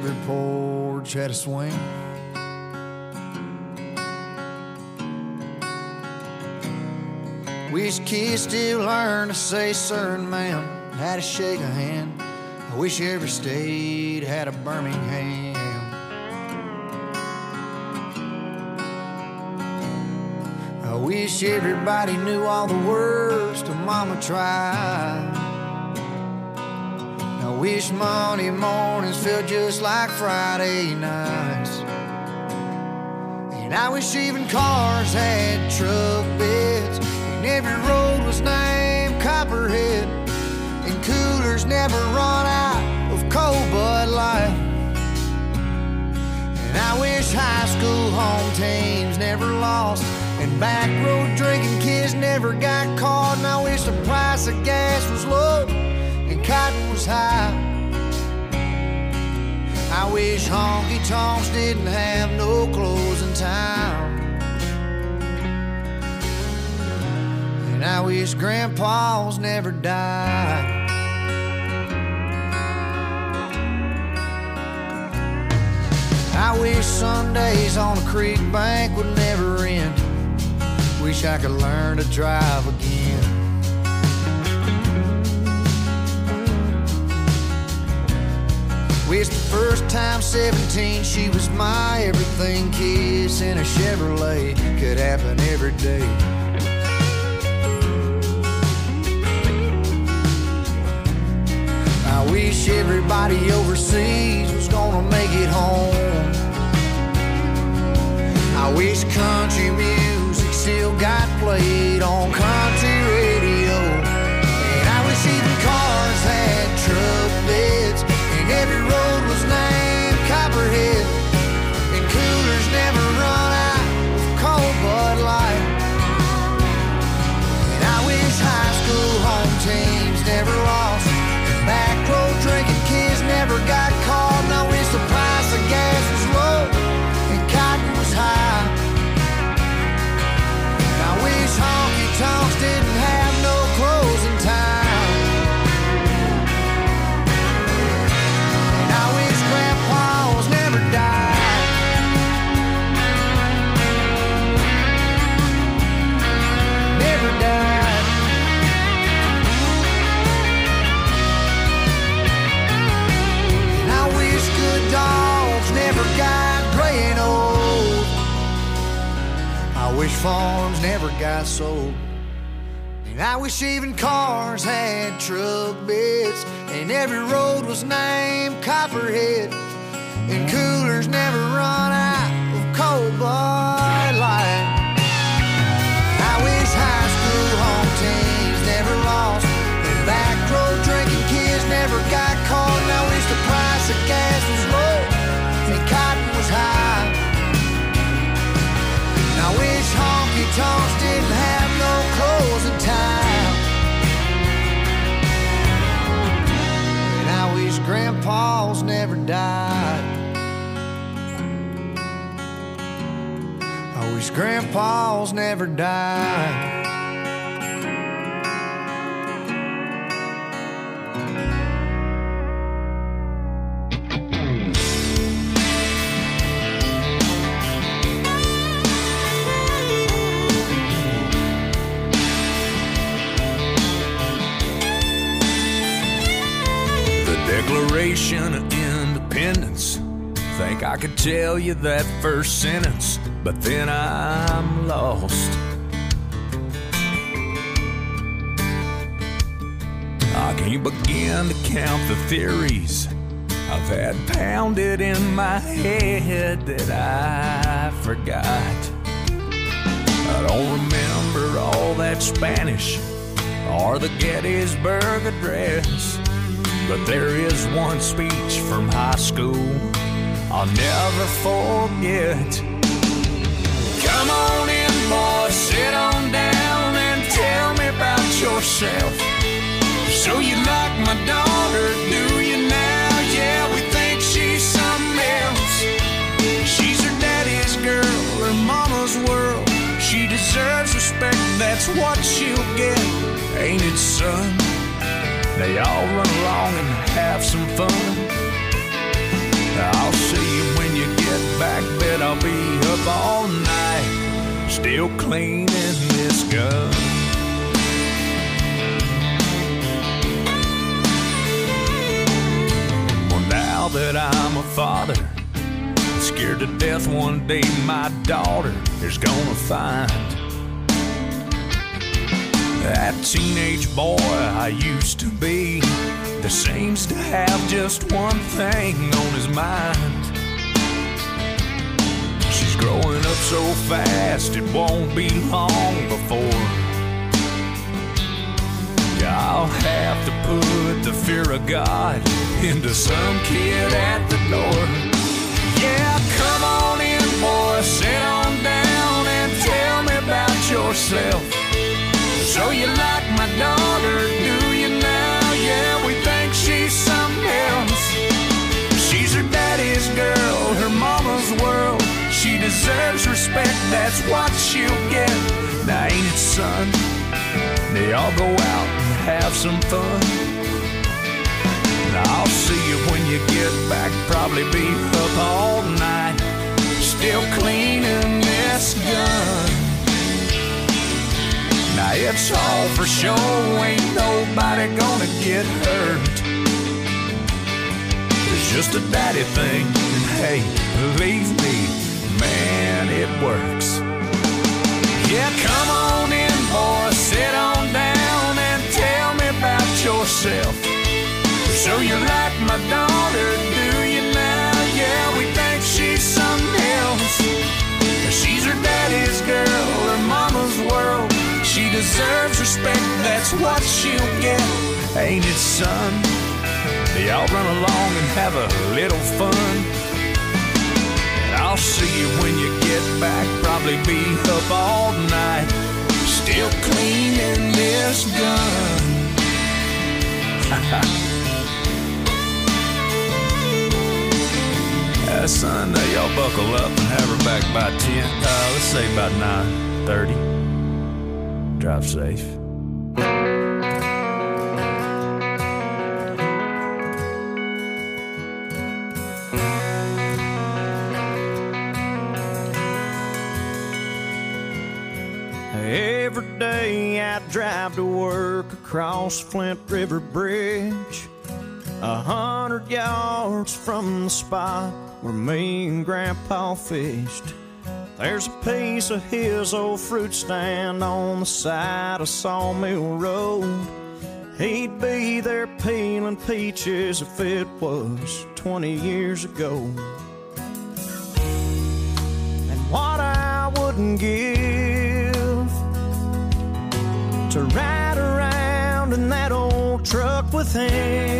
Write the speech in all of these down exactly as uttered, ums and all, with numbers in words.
every porch had a swing. Wish kids still learn to say sir and ma'am, how to shake a hand. I wish every state had a Birmingham. I wish everybody knew all the words to Mama Tried. I wish Monday mornings felt just like Friday nights. And I wish even cars had truck beds, and every road was named Copperhead, and coolers never run out of cold Bud Light. And I wish high school home teams never lost, and back road drinking kids never got caught. And I wish the price of gas was low and cotton was high. I wish honky tonks didn't have no closing time. And I wish grandpas never died. I wish Sundays on a creek bank would never end. Wish I could learn to drive again. Wish the first time seventeen she was my everything. Kiss in a Chevrolet could happen every day. I wish everybody overseas was gonna make it home. I wish country music still got played on country radio. And I wish even cars had truck beds, and every road was named Copperhead, and coolers never run out of cold Bud Light. And I wish high school home teams never lost, and back road drinking kids never got caught. And I wish the price of gas was low and cotton was high. And I wish honky tonks didn't have no closing time. And I wish grandpas never died. Never died. And I wish good dogs never got gray and old. I wish farms never got sold. And I wish even cars had truck beds, and every road was named Copperhead, and coolers never run out of cold Bud Light. I wish high school home teams never lost, and back road drinking kids never got caught. And I wish the price of gas was low and cotton was high. And I wish honky tonks didn't have no closing time. And I wish grandpas never died. I wish grandpas never died. Declaration of Independence. Think I could tell you that first sentence, but then I'm lost. I can't begin to count the theories I've had pounded in my head that I forgot. I don't remember all that Spanish or the Gettysburg Address, but there is one speech from high school I'll never forget. Come on in, boy, sit on down and tell me about yourself. So you like my daughter, do you now? Yeah, we think she's something else. She's her daddy's girl, her mama's world. She deserves respect, that's what she'll get. Ain't it, son? They all run along and have some fun. All still cleaning this gun. Well, now that I'm a father, I'm scared to death one day my daughter is gonna find that teenage boy I used to be that seems to have just one thing on his mind. She's growing up so fast it won't be long before I'll have to put the fear of God into some kid at the door. Yeah, come on in, boy, sit on down and tell me about yourself. So you like my daughter, do you now? Yeah, we think she's something else. She's her daddy's girl, her mama's world. She deserves respect, that's what she'll get. Now ain't it, son? They all go out and have some fun. And I'll see you when you get back, probably be up all night, still cleaning this gun. Now it's all for show, ain't nobody gonna get hurt. It's just a daddy thing, and hey, believe me, man, it works. Yeah, come on in, boy, sit on down and tell me about yourself. So you like my daughter, do you now? Yeah, we think she's something else. She's her daddy's girl, her mama's world. She deserves respect, that's what she'll get. Ain't it, son? Y'all run along and have a little fun. And I'll see you when you get back, probably be up all night, still cleaning this gun. uh, son, uh, y'all buckle up and have her back by ten. Uh, let's say about nine thirty. Drive safe. Every day I drive to work across Flint River Bridge, a hundred yards from the spot where me and Grandpa fished. There's a piece of his old fruit stand on the side of Sawmill Road. He'd be there peeling peaches if it was twenty years ago. And what I wouldn't give to ride around in that old truck with him.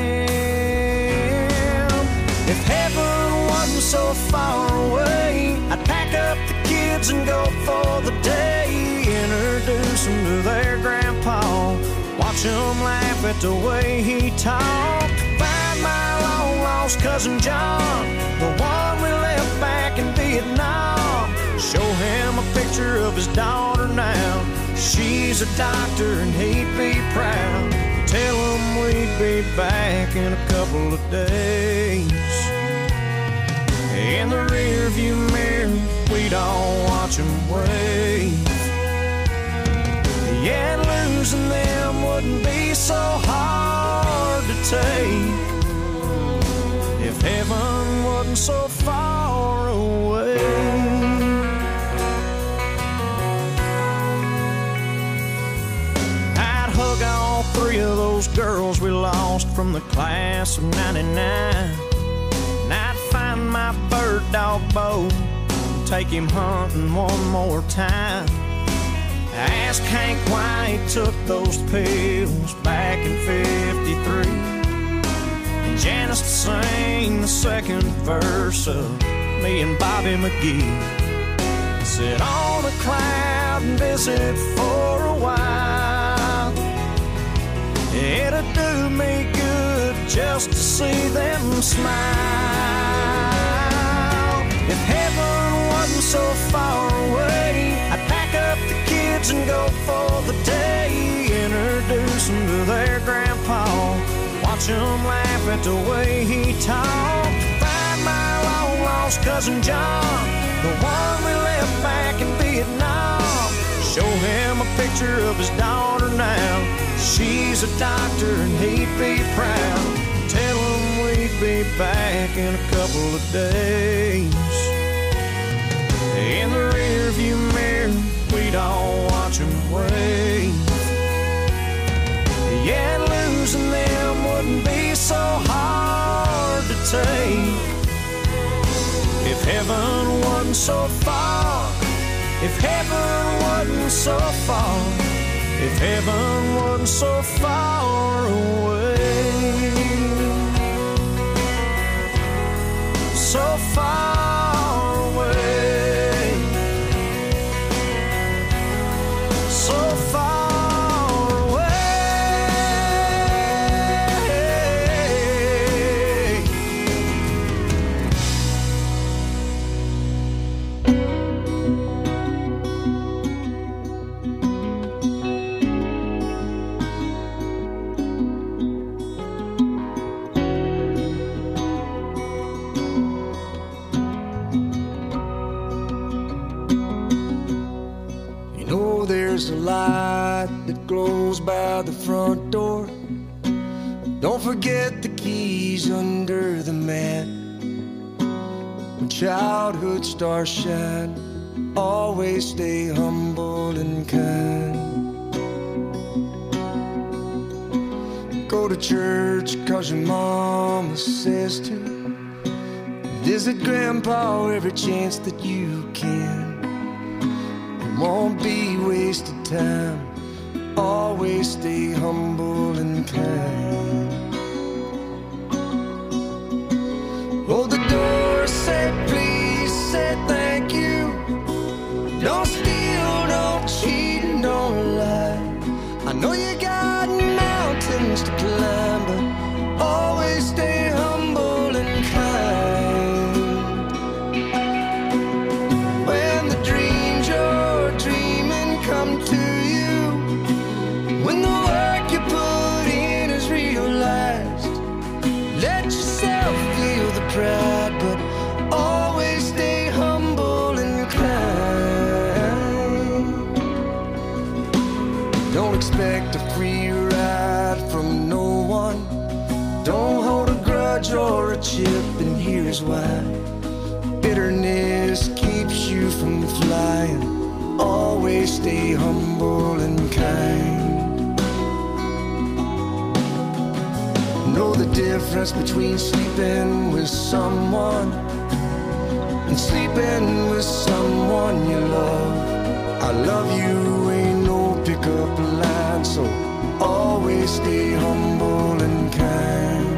If heaven wasn't so far away, I'd pack up the kids and go for the day. Introduce them to their grandpa, watch them laugh at the way he talked. Find my long lost cousin John, the one we left back in Vietnam. Show him a picture of his daughter now. She's a doctor and he'd be proud. Tell him we'd be back in a couple of days. In the rear view mirror, we'd all watch him wave. Yeah, losing them wouldn't be so hard to take if heaven wasn't so far away. Hug all three of those girls we lost from the class of ninety-nine. And I'd find my bird dog Bo, take him hunting one more time. Ask Hank why he took those pills back in fifty-three. And Janice to sing the second verse of me and Bobby McGee. Sit on a cloud and visit for a while. It'd do me good just to see them smile. If heaven wasn't so far away, I'd pack up the kids and go for the day. Introduce them to their grandpa, watch them laugh at the way he talked. Find my long lost cousin John, the one we left back in Vietnam. Show him a picture of his daughter now. She's a doctor and he'd be proud. Tell him we'd be back in a couple of days. In the rearview mirror, we'd all watch him wave. Yeah, losing them wouldn't be so hard to take if heaven wasn't so far. If heaven wasn't so far. If heaven wasn't so far away. So far away. So far. There's a light that glows by the front door. Don't forget the keys under the mat. When childhood stars shine, always stay humble and kind. Go to church cause your mama says to. Visit grandpa every chance that you can. Won't be wasted time. Always stay humble and kind. Hold the door, say please, say thank you. Don't steal, don't cheat, and don't lie. I know you got mountains to climb, but always stay humble and kind. When the dreams you're dreaming come to you, when the work you put in is realized, let yourself feel the pride, but always stay humble and kind. Don't expect a free ride from no one. Don't hold a grudge or a chip, and here's why. Bitterness keeps you from flying. Always stay humble and kind. Know the difference between sleeping with someone and sleeping with someone you love. I love you ain't no pickup line, so always stay humble and kind.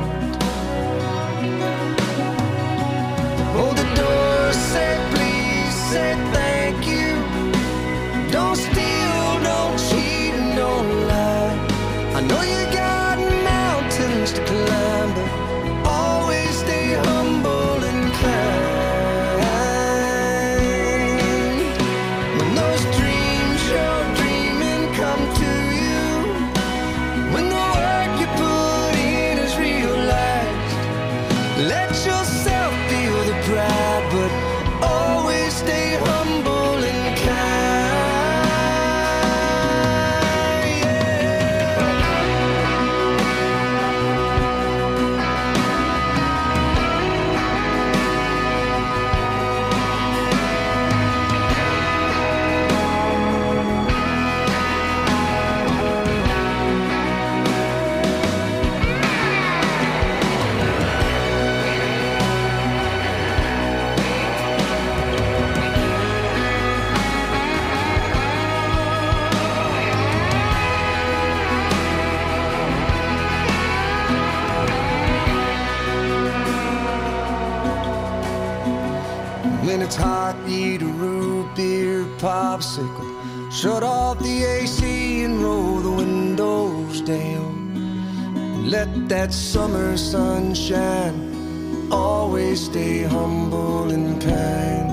Hold the door, say please, say thank you. Don't steal, don't cheat, and don't lie. I know you got mountains to climb, but always stay humble and kind. When those dreams you're dreaming come to you, when the work you put in is realized, let yourself feel the pride, but always stay humble and kind. When it's hot, eat a root beer popsicle. Shut off the A C and roll the windows down. Let that summer sun shine. Always stay humble and kind.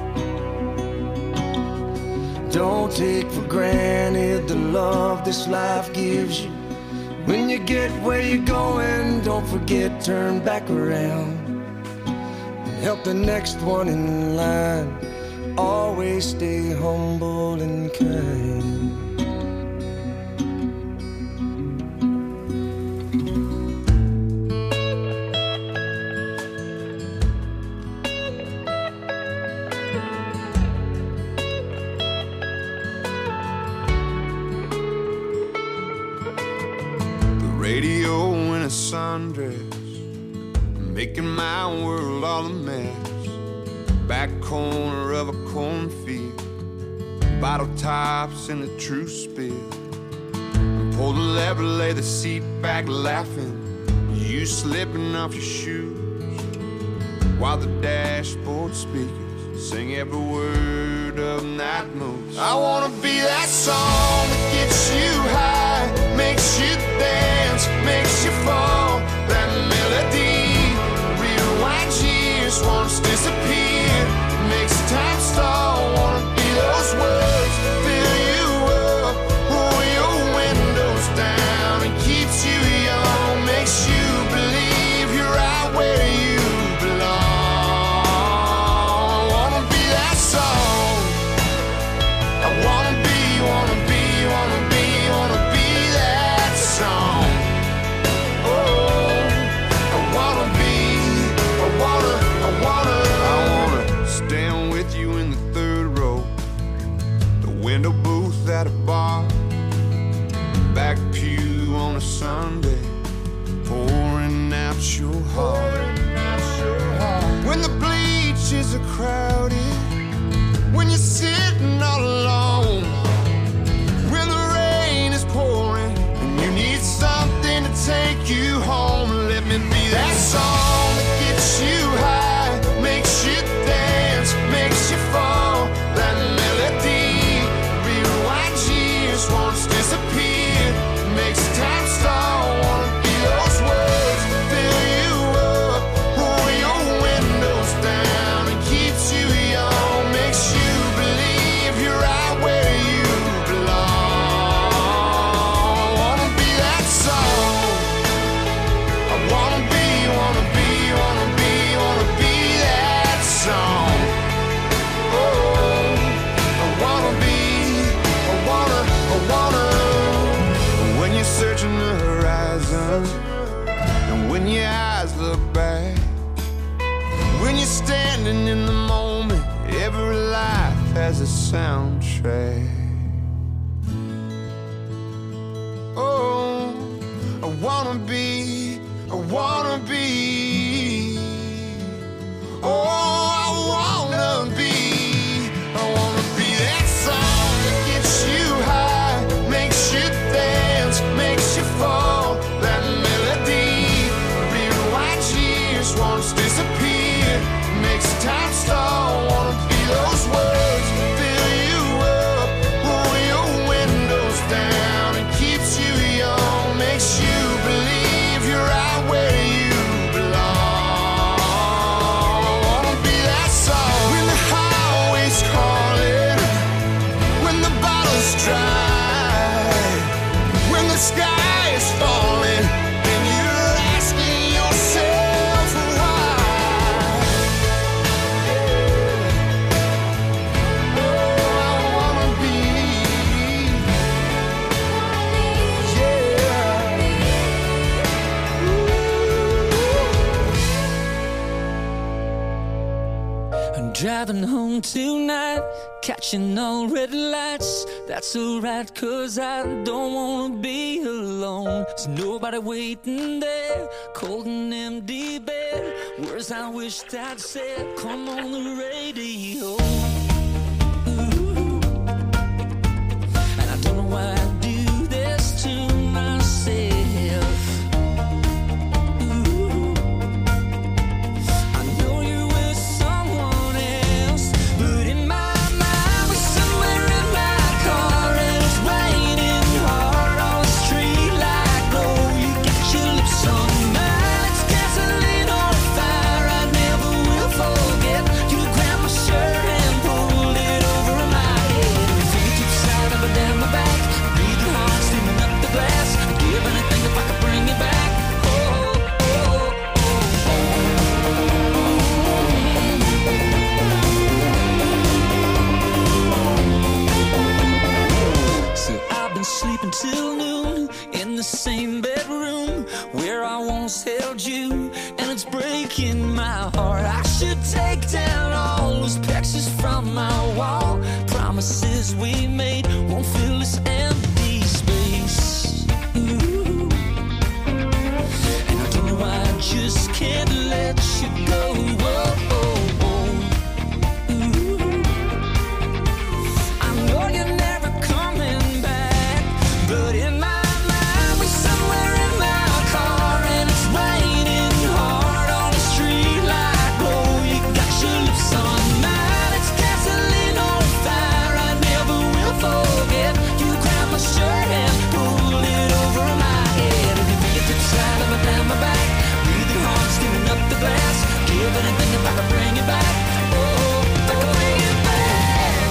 Don't take for granted the love this life gives you. When you get where you're going, don't forget, turn back around. Help the next one in line. always stay humble and kind. Radio in a sundress, making my world all a mess. Back corner of a cornfield, bottle tops in a true spill. Pull the lever, lay the seat back laughing, you slipping off your shoes, while the dashboard speakers sing every word of Night Moves. I wanna be that song that gets you high, makes you dance, makes you fall. That melody rewinds years, once disappeared, makes time stall. Wanna be those words, fill you up, roll your windows down, and keeps you young, makes you believe you're right where you belong. I wanna be that song. I wanna be, wanna be, wanna be, wanna be that song. Oh, I wanna be, I wanna, I wanna, I wanna stand with you in the third row, the window booth at a bar, back pew on a Sunday, pouring out your heart. When the bleachers are crowded, when you're sitting all alone, when the rain is pouring and you need something to take you home, let me be that song that gets you high, makes you dance, makes you fall. That melody rewinds years, once disappeared, makes time stall. Wanna be those words, fill you up, roll your windows down, and keeps you young, makes you believe you're right where you belong. I wanna be that song. I wanna be, wanna be, wanna be, wanna be that song. Oh, I wanna be, I wanna, I wanna. When you're searching the horizon, and when your eyes look back, when you're standing in the moment, every life has a soundtrack. Oh, I wanna be, I wanna be. Oh, I wanna be, I wanna be that song that gets you high, makes you dance, makes you fall. That melody rewinds years, once disappeared, makes time stall. Wanna be those words, fill you up, roll your windows down, and keeps you young, makes you believe you're right where you belong. I wanna be that song. When the highway's calling, when the bottle's dry, when the sky is falling, and you're asking yourself why. Oh, I wanna be, yeah. I'm driving home tonight, catching all red lights. That's alright, cause I don't wanna be alone. There's nobody waiting there, cold and empty bed. Words I wished I'd said, come on the radio. Ooh. And I don't know why I do this to myself. Ooh. I know you're with someone else, but in my mind we're somewhere in my car, and it's raining hard on the street like glow. You got your lips on mine, it's gasoline on fire. I never will forget. You grab my shirt and should take down all those pictures from my wall. Promises we made won't fill this empty space. Ooh. And I don't know why I just can't let you go. Whoa, oh, oh. Ooh. I know you're never coming back, but in my mind we're somewhere in my car, and it's raining hard on the street like glow. You got your lips on mine, it's gasoline on fire. I never will forget. You grab my shirt and pull it over my head, and you fingertips slide up and down my back, breathing hard, steaming up the glass. Give anything if I can bring you back. Oh, if I can bring you back.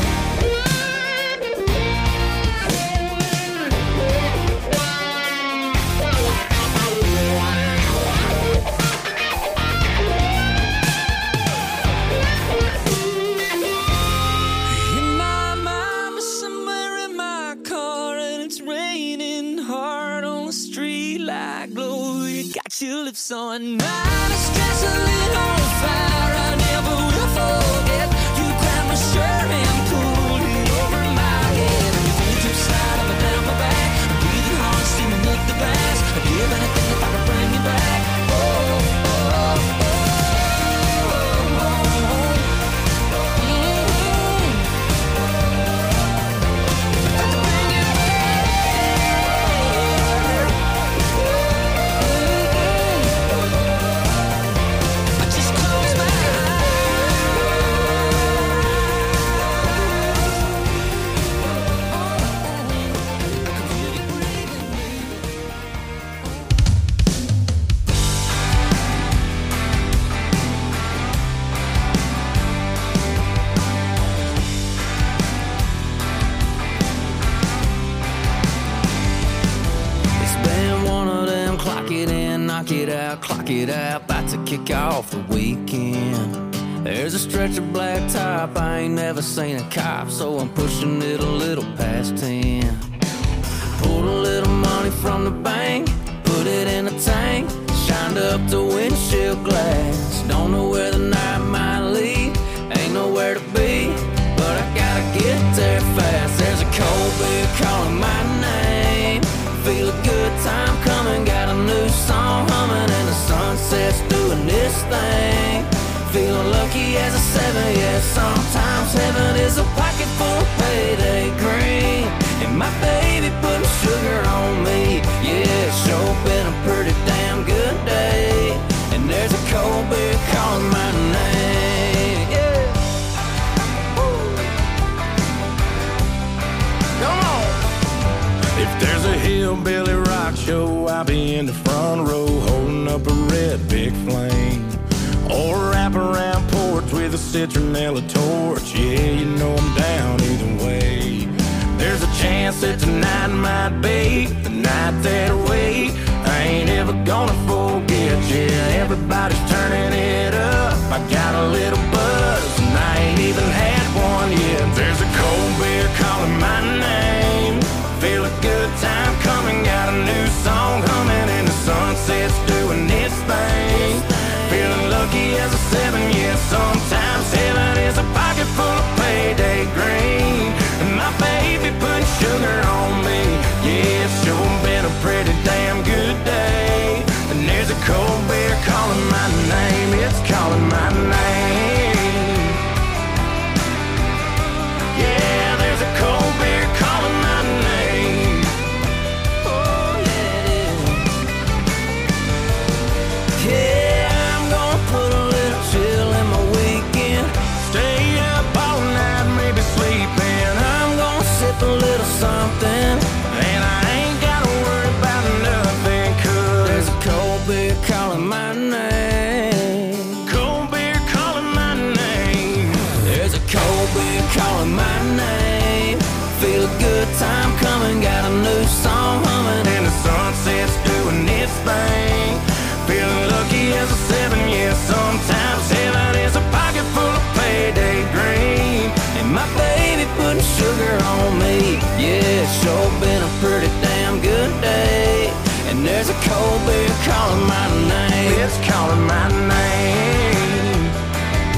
In my mind, we're somewhere in my car, and it's raining hard on the street like glow. You got your lips on mine, it's gasoline on fire. I never will forget. You grabbed my shirt and pulled it over my head, and your fingertips slide up and down my back, breathing hard, steaming up the glass. I'd give anything if I could bring you back. Oh, oh, oh, oh, oh, oh. Mm-hmm. If I could bring you back. I just close my It's been one of them clock it in, knock it out, clock it out, about to kick off the weekend. There's a stretch of black top, I ain't never seen a cop, so I'm pushing it a little past ten. Pulled a little money from the bank, put it in a tank, shined up the windshield glass. Don't know where the night might lead, ain't nowhere to be, but I gotta get there fast. There's a cold beer calling my name, feel a good time coming, got a new song humming, and the sunset's doing this thing. Feeling lucky as a seven, yeah, sometimes heaven is a pocket full of payday green, and my baby putting sugar on me. Yeah, it's sure been a pretty damn good day, and there's a cold beer calling my name. Yeah. Woo. Come on. If there's a hillbilly rock show, I'll be in the front row holding up a red big flame, or wrap around porch with a citronella torch. Yeah, you know I'm down either way. There's a chance that tonight might be the night that I wait. I ain't ever gonna forget. Yeah, everybody's turning it up, I got a little buzz, and I ain't even had one yet. There's a cold beer calling my name, feel a good time coming, got a new song humming, and the sunset's doing its thing. Feeling lucky as a seven, yeah, sometimes heaven is a pocket full of payday green, and my baby putting sugar on me. Yeah, it's sure been a pretty damn good day, and there's a cold beer calling my name, it's calling my name. Yeah, there's a cold beer calling my name. Oh, yeah, it is. Yeah, I'm gonna put a little chill in my weekend, stay up all night, maybe sleeping. I'm gonna sip a little something, and I ain't gotta worry about nothing, 'cause There's a cold beer calling my name. cold beer calling my name. There's a cold beer calling my name. Feel a good time coming, got a new song humming, And the sunset's doing its thing. Feeling lucky as a seven, yeah, sometimes heaven is a pocket full of payday green, and my baby putting sugar on me. Yeah, it's sure been a pretty damn good day, and there's a cold beer calling my name. it's calling my name.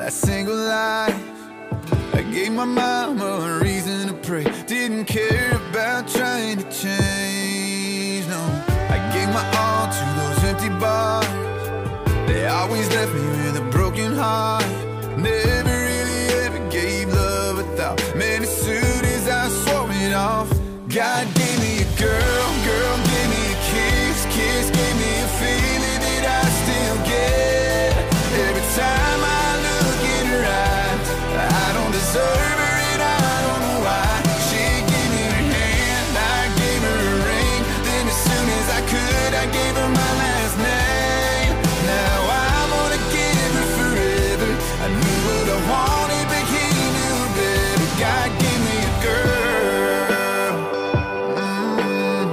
last single life. I gave my mama a reason to pray. Didn't care about trying to change, no. I gave my all to those empty bars. They always left me with a broken heart. Never really ever gave love a thought. Man, as soon as I swore it off, God gave me a girl, girl gave me a kiss, kiss gave me a feeling that I still get. Every time I look in her eyes, I don't deserve her and I don't know why. She gave me her hand, I gave her a ring. Then as soon as I could, I gave her my last name. Now I'm gonna give her forever. I knew what I wanted, but he knew better. God gave me a girl. Mm.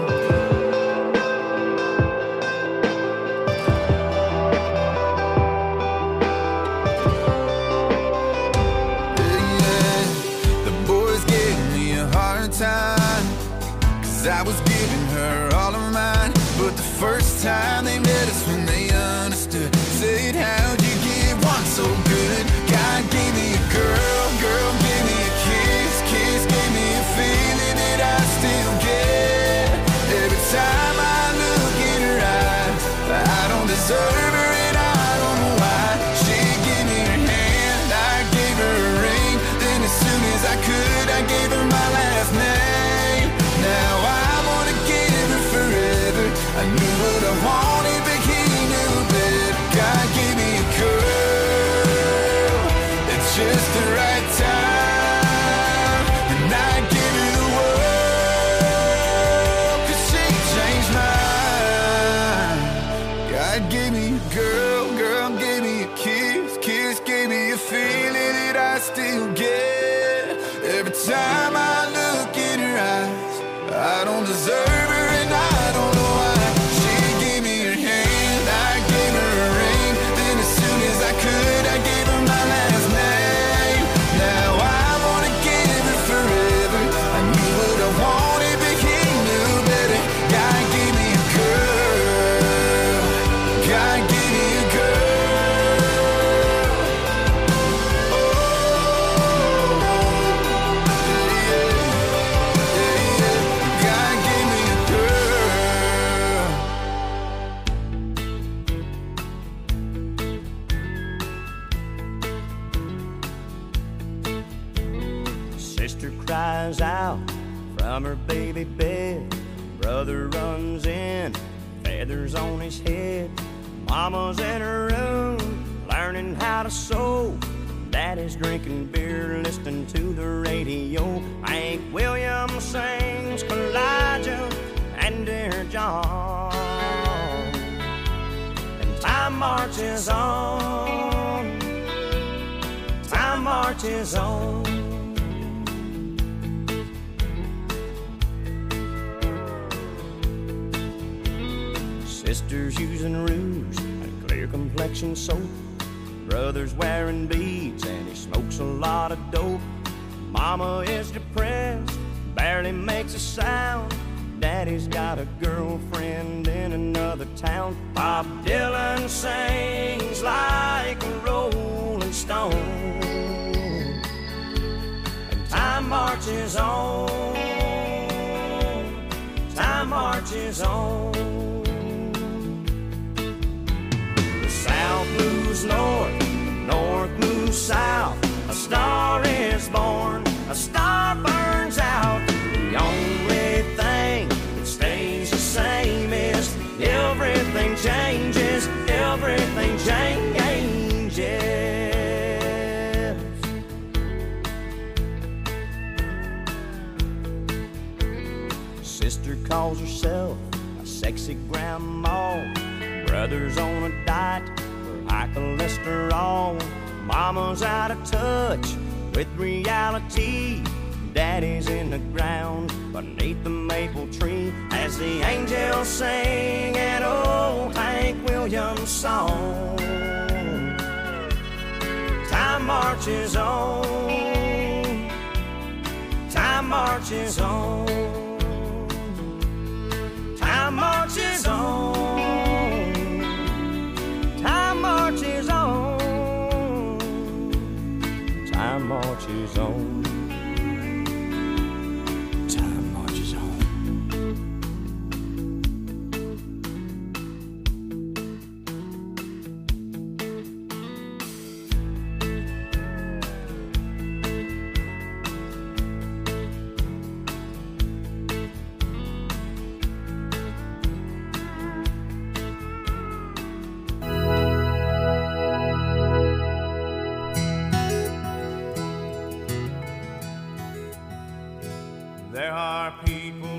Yeah, yeah. The boys gave me a hard time, 'cause I was giving her all of mine. But the first time they met us when they understood, said, how'd you get one so good? God gave me a girl, girl gave me a kiss, kiss gave me a feeling that I still get. Every time I look in her eyes, I don't deserve her and I don't know why. She gave me her hand, I gave her a ring. Then as soon as I could, I gave her my last name. Now I'm gonna give her forever. I knew what I wanted, but he knew better. God gave me a girl at just the right time, and I give her the world, 'cause she changed mine. God gave me a girl, girl gave me a kiss, kiss gave me a feeling that I still get. Every time I look in her eyes, I don't deserve her and I don't know why. She gave me her hand, I gave her a ring. Then as soon as I could, I gave her my last name. Now I wanna give her forever. I knew what I wanted, but he knew better. God gave me a girl. God gave me a girl. Oh, yeah, yeah, yeah. God gave me a girl. Sister cries out from her baby bed. Brother runs in, feathers on his head. Mama's in her room, learning how to sew. Daddy's drinking beer, listening to the radio. Hank Williams sings Elijah and Dear John. And time marches on, time marches on. Sisters using rouge and clear complexion soap. Brother's wearing beads and he smokes a lot of dope. Mama is depressed, barely makes a sound. Daddy's got a girlfriend in another town. Bob Dylan sings like a rolling stone. And time marches on, time marches on. South moves north, north moves south. A star is born, a star burns out. The only thing that stays the same is everything changes, everything changes. Sister calls herself a sexy grandma. Brother's on a diet for high cholesterol. Mama's out of touch with reality. Daddy's in the ground beneath the maple tree as the angels sing an old Hank Williams song. Time marches on, time marches on, time marches on. Time marches on.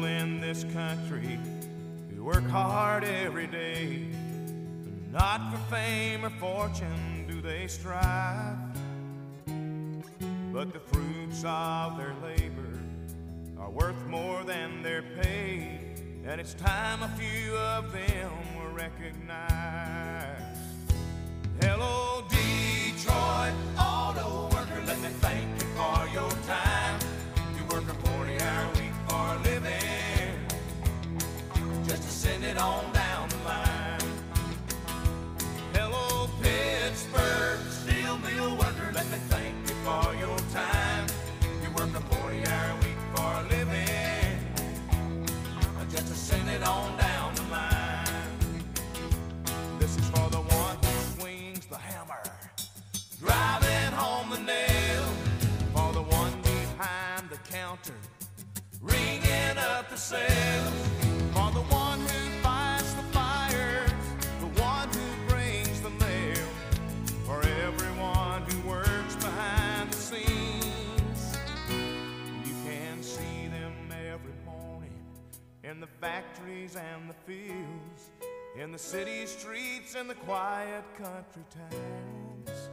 people in this country who work hard every day. Not for fame or fortune do they strive, but the fruits of their labor are worth more than they're paid, and it's time a few of them were recognized. Hello, Detroit auto worker, let me thank you for your time. You work a forty-hour week for a living, just to send it on down the line. Hello, Pittsburgh steel mill worker, let me thank you for your time. You work a forty-hour week for a living, just to send it on down the line. This is for the one who swings the hammer, driving home the nail. For the one behind the counter, ringing up the sales. For the one who fights the fires, the one who brings the mail. For everyone who works behind the scenes, you can see them every morning in the factories and the fields, in the city streets and the quiet country towns,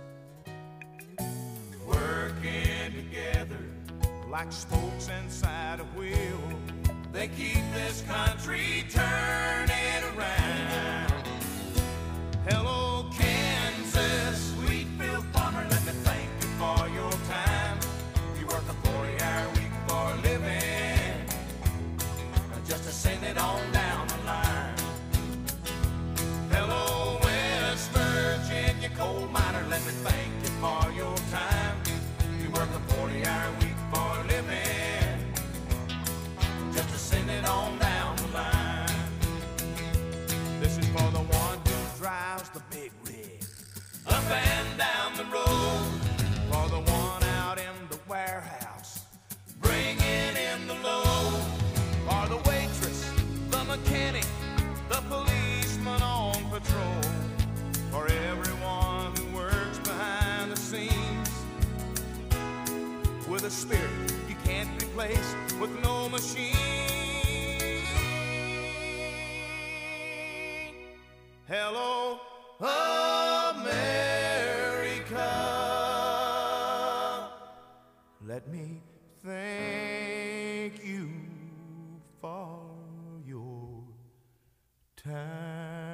working together like spokes inside a wheel. They keep this country turning around. Hello, Kansas, Wheatfield farmer, let me thank you for your time. You work a forty-hour week for a living, just to send it on down the line. Hello, West Virginia coal miner, let me thank you for your time. You work a forty-hour week for a living, just to send it on down the line. This is for the one who drives the big rig up and down the road. For the one out in the warehouse, bringing in the load. For the waitress, the mechanic, the policeman on patrol. For everyone who works behind the scenes, with a spirit you can't replace with no machine. Hello, America. Let me thank you for your time.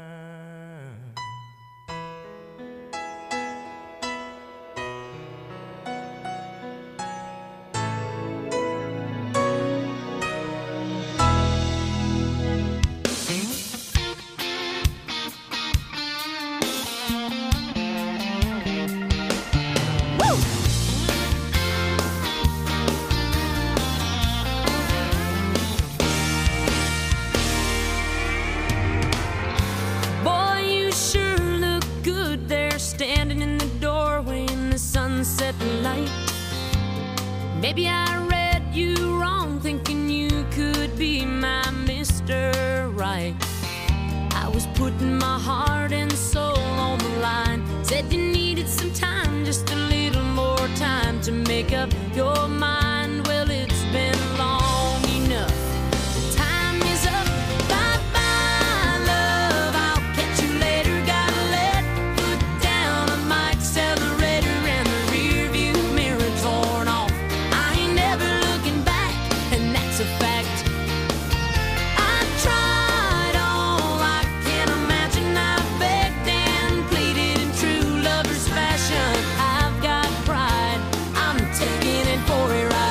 Standing in the doorway in the sunset light. Maybe I read you wrong, thinking you could be my Mister Right. I was putting my heart and soul on the line. Said you needed some time, just a little more time to make up your mind. Well, it's been long enough. Time is up. Bye-bye, love. I'll catch you later. Gotta let foot down on my accelerator and the rear view mirror torn off. I ain't never looking back, and that's a fact. I tried all I can imagine. I begged and pleaded in true lover's fashion. I've got pride. I'm taking it for a ride.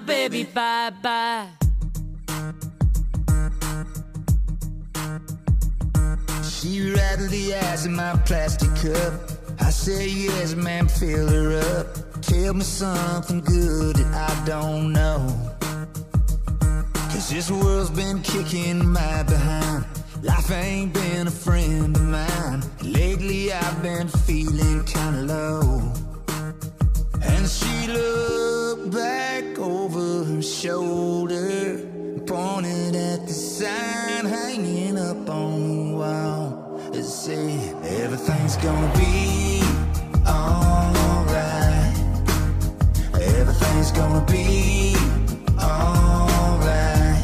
baby bye-bye. She rattled the ice in my plastic cup. I said yes, ma'am, fill her up. Tell me something good that I don't know, 'cause this world's been kicking my behind. Life ain't been a friend of mine. Lately I've been feeling kinda low. And she looked back over her shoulder, pointed at the sign hanging up on the wall. It said, everything's gonna be alright. Everything's gonna be alright.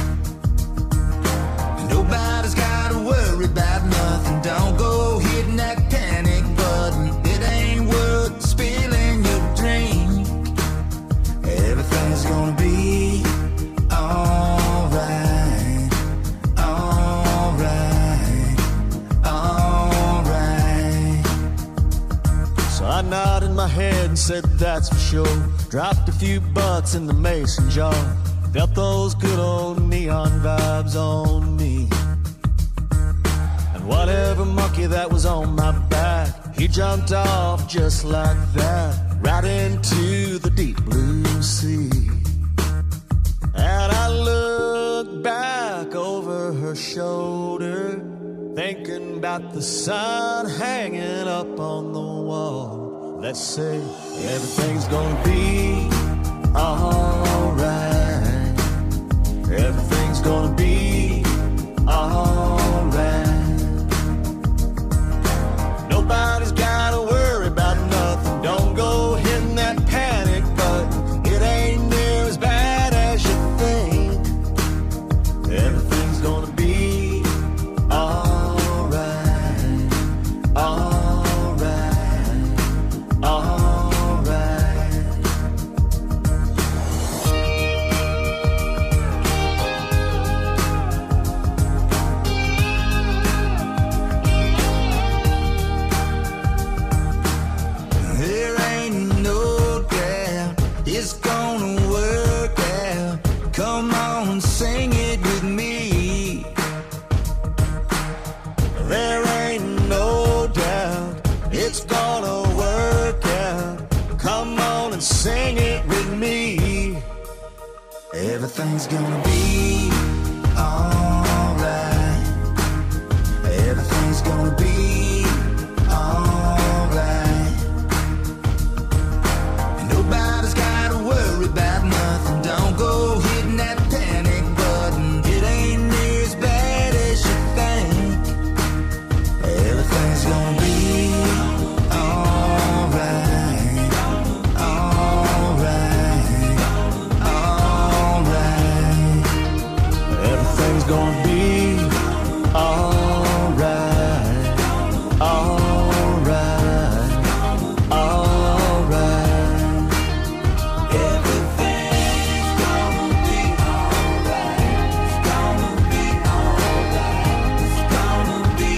Nobody's gotta worry about nothing. Don't go hitting that panic button. It ain't worth spilling your drink. Everything's gonna be alright. Alright. Alright. So I nodded my head and said that's for sure. Dropped a few bucks in the mason jar. Felt those good old neon vibes on me. And whatever monkey that was on my back, he jumped off just like that, right into the deep blue sea. And I looked back over her shoulder, thinking about the sign hanging up on the wall. Let's say everything's gonna be alright. Everything's gonna be alright. Nobody's gotta worry about nothing. Don't go hitting that panic button. It ain't near as bad as you think. Everything's gonna be alright. Alright. Alright. There ain't no doubt it's gonna work out. Come on, sing it with me. There ain't no doubt it's gonna work out. Come on and sing it with me. Everything's gonna be alright. Everything's gonna be alright. Nobody's gotta worry about nothing. Don't go hitting that panic button. It ain't near as bad as you think. Everything's gonna be alright. Alright. Alright. Everything's gonna be alright. Alright. Alright. Everything's gonna be alright. It's gonna be alright. It's gonna be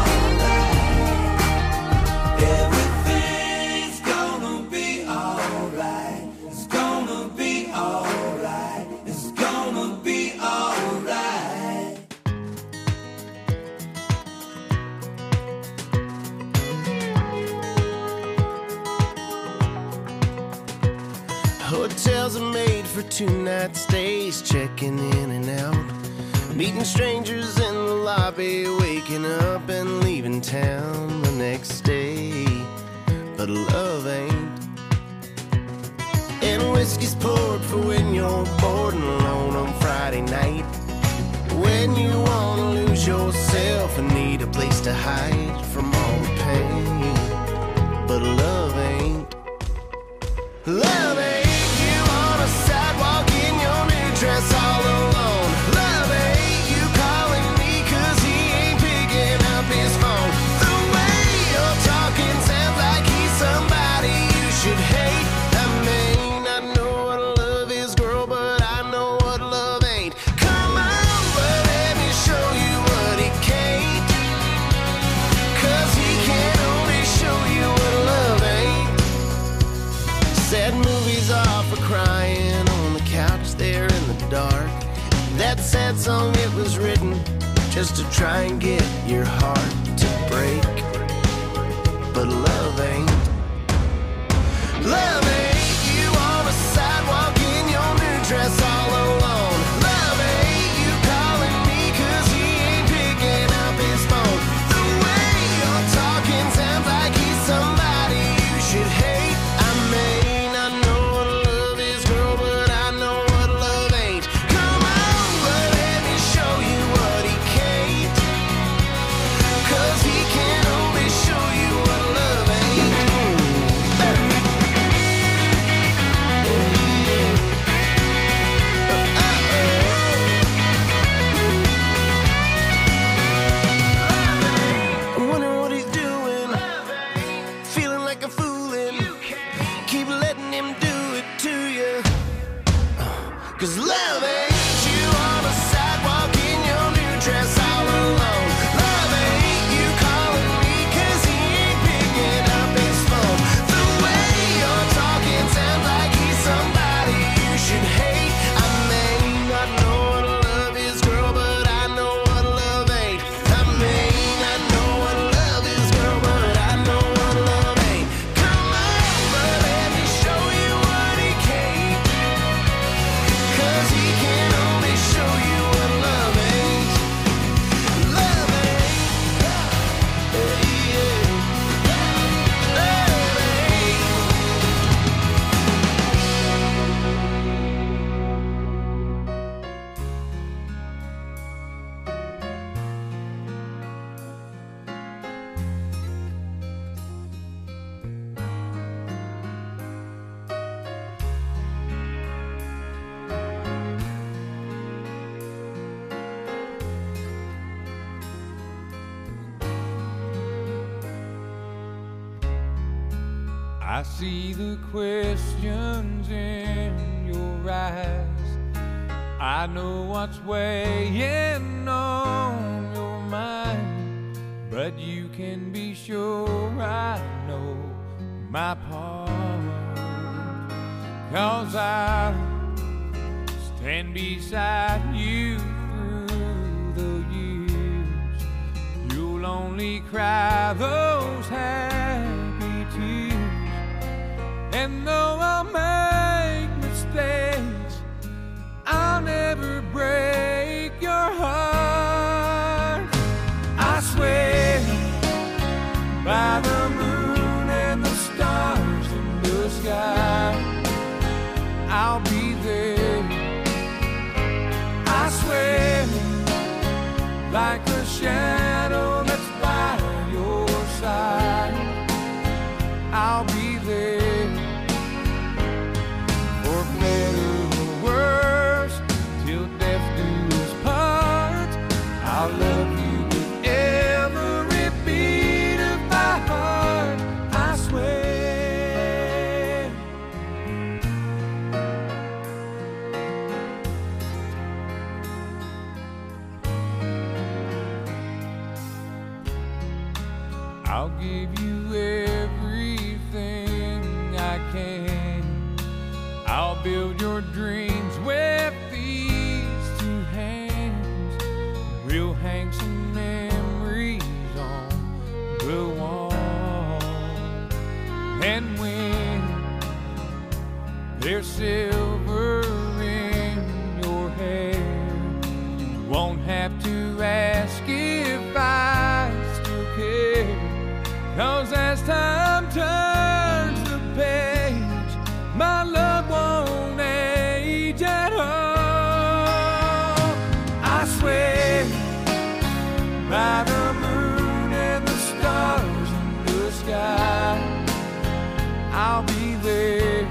alright. Everything's gonna be alright. It's gonna be alright. It's gonna be alright. Hotels are made for two-night stays, checking in and out, meeting strangers in the lobby, waking up and leaving town the next day. But love ain't. And whiskey's poured for when you're bored and alone on Friday night, when you wanna lose yourself and need a place to hide from all the pain. But love ain't. Love ain't you on a sidewalk in your new dress all alone. Love ain't you calling me 'cause he ain't picking up his phone. The way you're talking sounds like he's somebody you should hate. I mean, I know what love is, girl, but I know dark. That sad song, it was written just to try and get your heart to break. But love ain't. Love ain't you on a sidewalk in your new dress all alone. Love ain't you calling me cause he ain't picking up his phone. The way you're talking sounds like he's somebody you should hate. I may not know what love is, girl, but I know what love ain't. Come on, but let me show you what he can't. Cause he can only show you what love ain't. I'm wondering what he's doing, feeling like a foolin'. Keep letting him do it to you. Cause love ain't you on a sidewalk in your new dress all alone. Love ain't you calling me cause he ain't picking up his phone. The way you're talking sounds like he's somebody you should hate. I may not know what love is, girl, but I know what love ain't. I may not know what love is, girl, but I know what love ain't. Come on, but let me show you what he can't. Cause he can only show you what love ain't. Love ain't. Yeah, yeah. Love ain't. I see the questions in your eyes. I know what's weighing on your mind, but you can be sure I know my part. Cause I stand beside you through the years. You'll only cry those happy tears. And though I'll make mistakes, I'll never break your heart. I swear by the moon and the stars in the sky, I'll be there. I swear like a shadow that's by your side, I'll be there. For better or worse, till death do us part, I'll love you with every beat of my heart. I swear. I'll give you everything I can. I'll build your dreams with these two hands. We'll hang some memories on the wall. And when there's silver in your hair, you won't have to ask if I still care. Cause as time turns the page, my love won't age at all. I swear by the moon and the stars in the sky, I'll be there.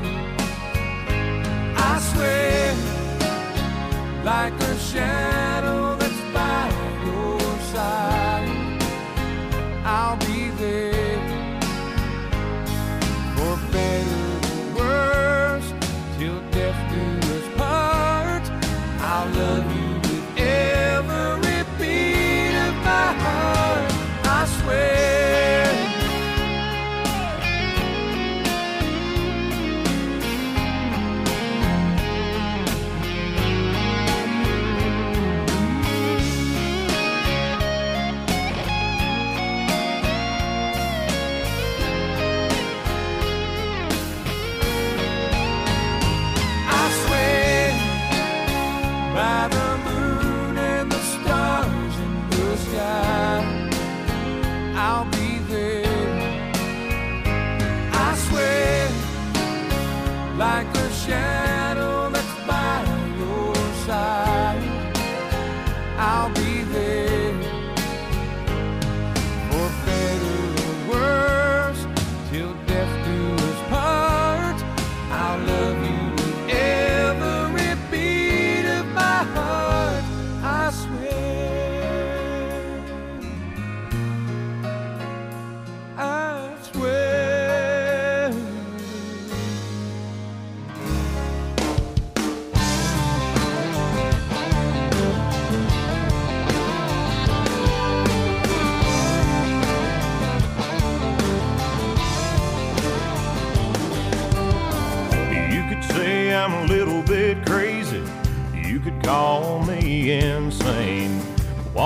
I swear like a shadow that's by your side, I'll be there. For better or worse, till death do us part, I'll love you with every beat of my heart. I swear.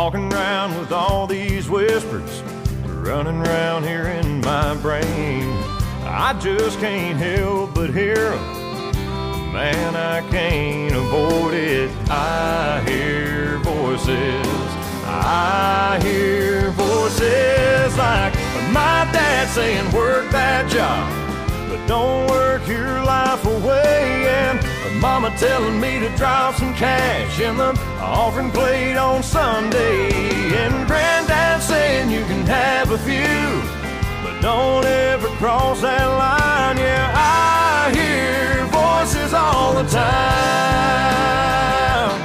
walking around with all these whispers running around here in my brain. I just can't help but hear them. Man, I can't avoid it. I hear voices. I hear voices like my dad saying, work that job, but don't work your life away. And mama telling me to drop some cash in the offering plate on Sunday. And granddad saying you can have a few, but don't ever cross that line. Yeah, I hear voices all the time.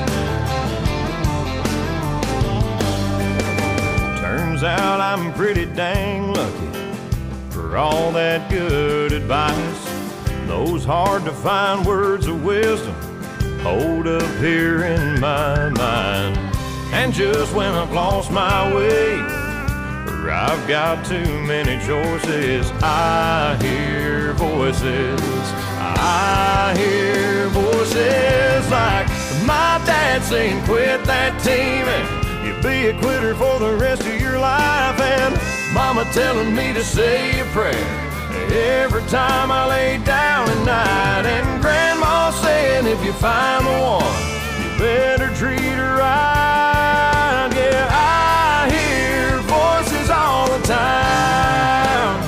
Turns out I'm pretty dang lucky for all that good advice. Those hard to find words of wisdom hold up here in my mind. And just when I've lost my way, or I've got too many choices, I hear voices. I hear voices like my dad saying, quit that team and you'll be a quitter for the rest of your life. And mama telling me to say a prayer every time I lay down at night. And grandma saying if you find the one, you better treat her right. Yeah, I hear voices all the time.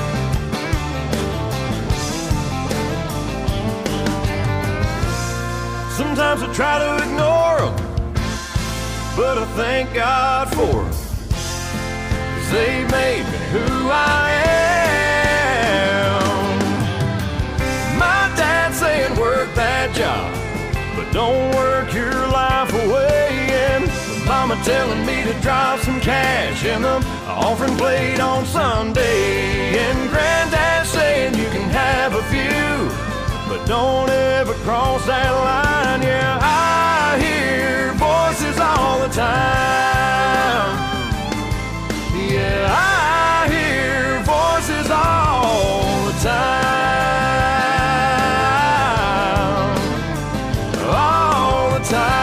Sometimes I try to ignore them, but I thank God for them, 'cause they made me who I am. My dad saying work that job, but don't work your life away. And mama telling me to drop some cash in the offering plate on Sunday. And granddad saying you can have a few, but don't ever cross that line. Yeah, I hear voices all the time. Yeah, I hear voices all the time. All the time.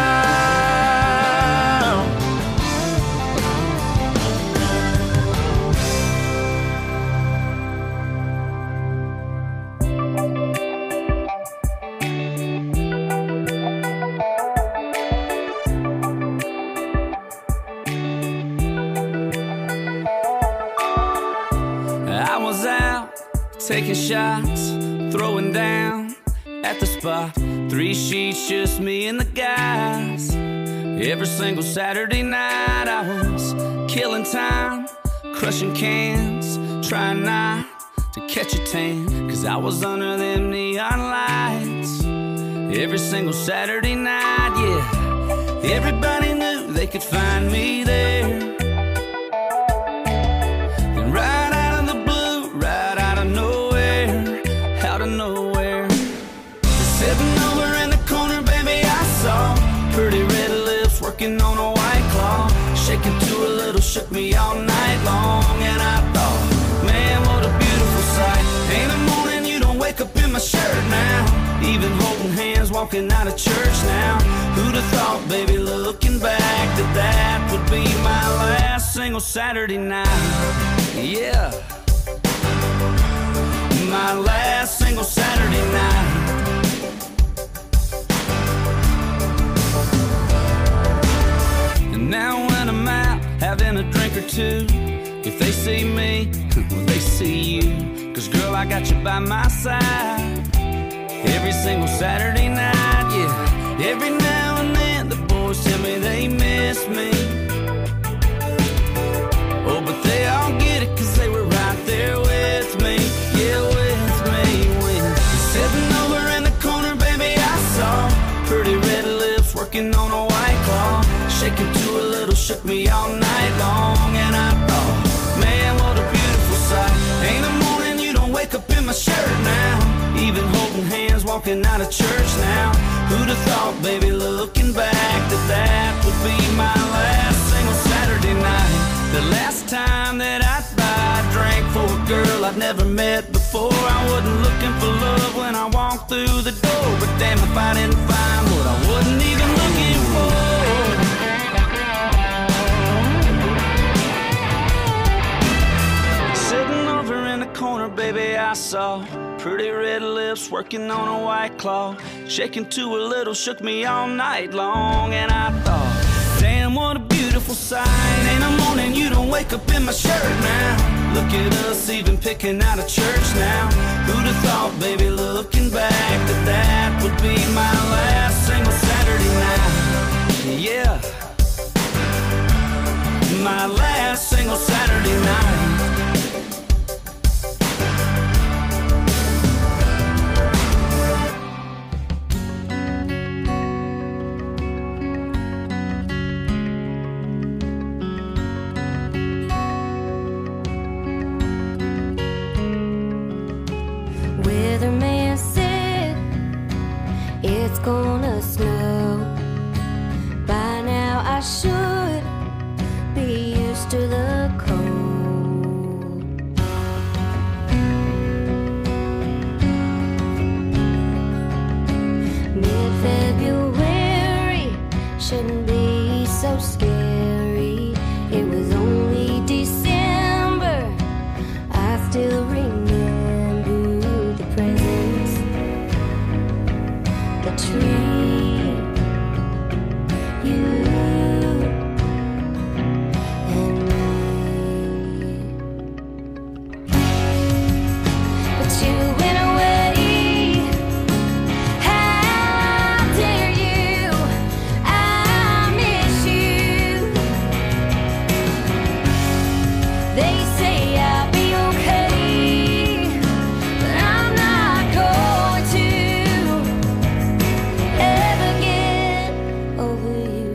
Taking shots, throwing down at the spot. Three sheets, just me and the guys. Every single Saturday night I was killing time, crushing cans, trying not to catch a tan, 'cause I was under them neon lights. Every single Saturday night, yeah. Everybody knew they could find me there. And right out of the blue, right out of nowhere, out of nowhere, sitting over in the corner, baby, I saw pretty red lips working on a white claw, shaking to a little, shook me all night long. And I thought, man, what a beautiful sight. Ain't a morning you don't wake up in my shirt now, even holding hands, walking out of church now. Who'd have thought, baby, looking back, that that would be my last single Saturday night. Yeah, my last single Saturday night. And now when I'm out having a drink or two, if they see me, well, they see you, 'cause girl, I got you by my side every single Saturday night, yeah. Every now and then the boys tell me they miss me, oh, but they all get it 'cause they were right there with me, yeah, with me. When sitting over in the corner, baby, I saw pretty red lips working on a white claw, shaking to a little, shook me all night long. And I thought, man, what a beautiful sight. Ain't a morning you don't wake up in my shirt now, even holding hands, walking out of church now. Who'd have thought, baby, looking back, that that would be my last single Saturday night. The last time that I'd buy a drink for a girl I'd never met before. I wasn't looking for love when I walked through the door, but damn if I didn't find what I wasn't even looking for. Pretty red lips working on a white claw, shaking to a little, shook me all night long. And I thought, damn, what a beautiful sight. Ain't a morning you don't wake up in my shirt now. Look at us even picking out a church now. Who'd have thought, baby, looking back, that that would be my last single Saturday night. Yeah, my last single Saturday night. Weatherman said it's gonna snow. By now I should be used to the cold. Mid-February shouldn't be so scary. It was only December. I still remember the presents, the tree, you and me. But you went away. How dare you? I miss you. They say I'll be okay, but I'm not going to ever get over you.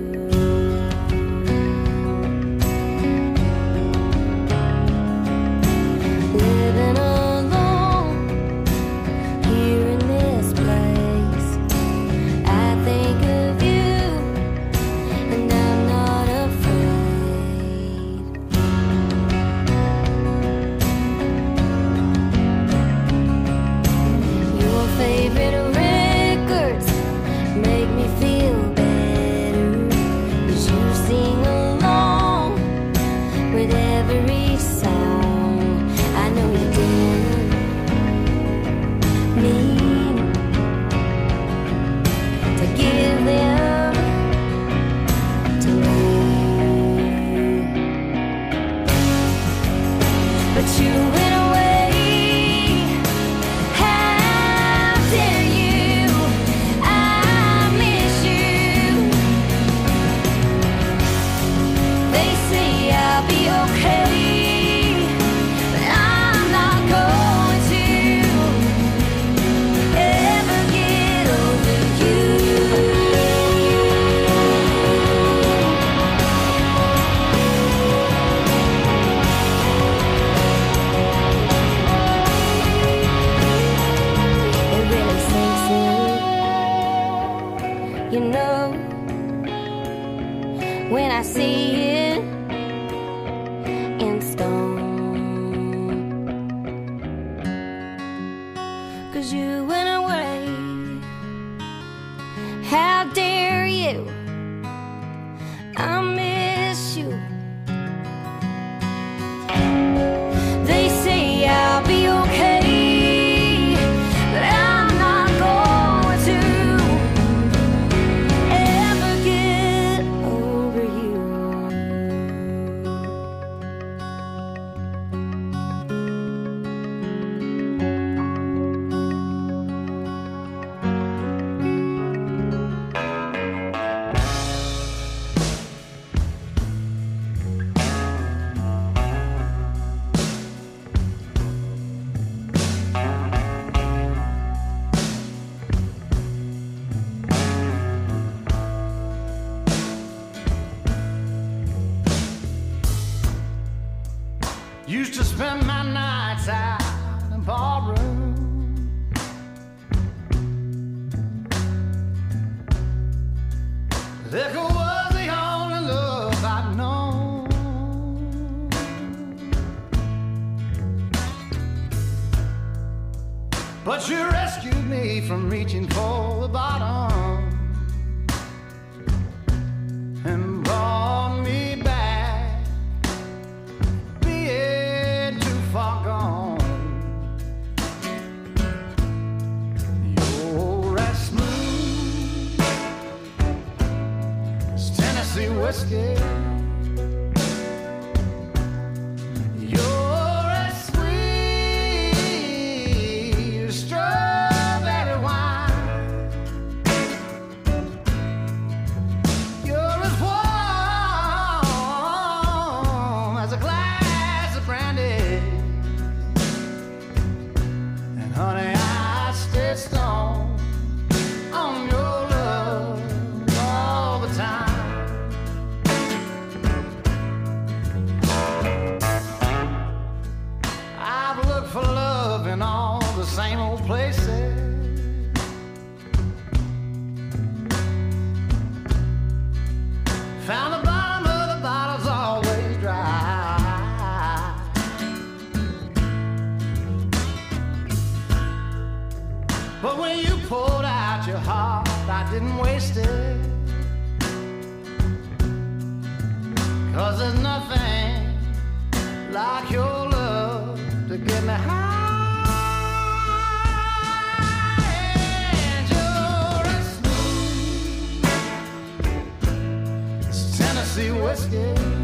Living alone here in this place, I think of you and I'm not afraid. Your favorite records make me feel better, 'cause you sing along with every song. I know you didn't mean to give them to me, but you went away. How dare you? I miss you. They say I'll be okay, but I'm not going to ever get over you. It really sinks in, you know, when I see it in stone. 'Cause you went away. How dare you? I miss you. They say I'll be okay, but I'm not going to ever get over you. Used to spend my nights out in barroom. Liquor was the only love I'd known. But you rescued me from reaching for the bottom and brought me back, being too far gone. whiskey. You're as sweet as strawberry wine. You're as warm as a glass of brandy. And honey, I stay strong on your love all the time. I've looked for love in all the same old places. Found the bottom of the bottle's always dry. But when you poured out your heart, I didn't waste it. 'Cause there's nothing like your love to get me high. And you're as smooth as Tennessee whiskey.